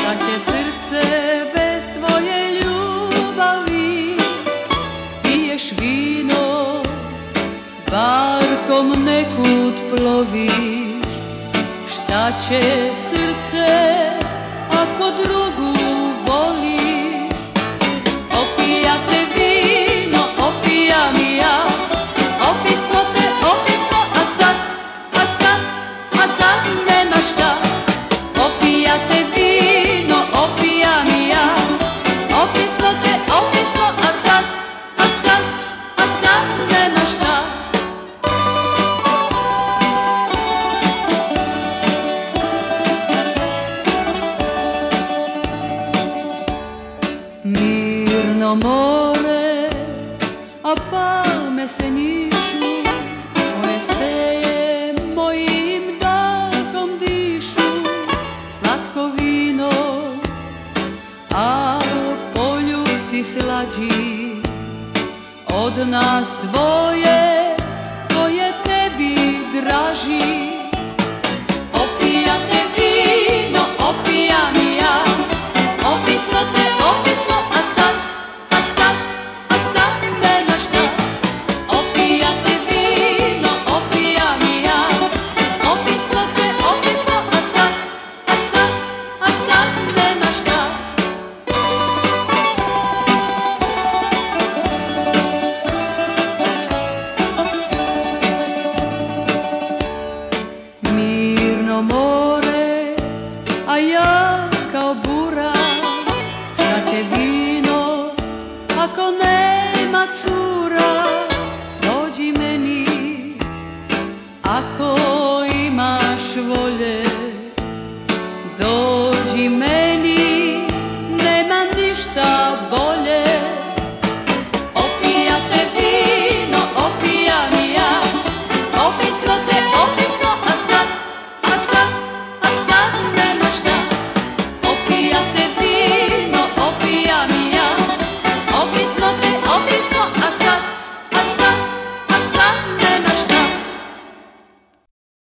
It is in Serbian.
šta će srce bez tvoje ljubavi? Piješ vino, barkom nekud ploviš. Šta će srce ako drugu voliš? Opija te vino, opijam i ja. Opisno te, opisno, a sad nema šta. Opija te vino, opijam i ja. Opisno te, opisno, a sad nema šta. Mirno more, a palme se njišu, moje seje mojim dahom dišu. Slatko vino, a poljubci slađi od nas dvoje, ko je tebi draži. Opija te vino, opijam i ja. Opisno te, opisno, a sad nema šta. Opija te vino, opijam i ja. Opisno te, opisno, a sad nema šta. Mirno more, a ja kao bura. Šta će vino ako nema cura? Dođi meni ako imaš volje. Dođi meni, nema ništa bolje. Opija te vino, opijam i ja. Opisno te, opisno, a sad nema šta. Opija te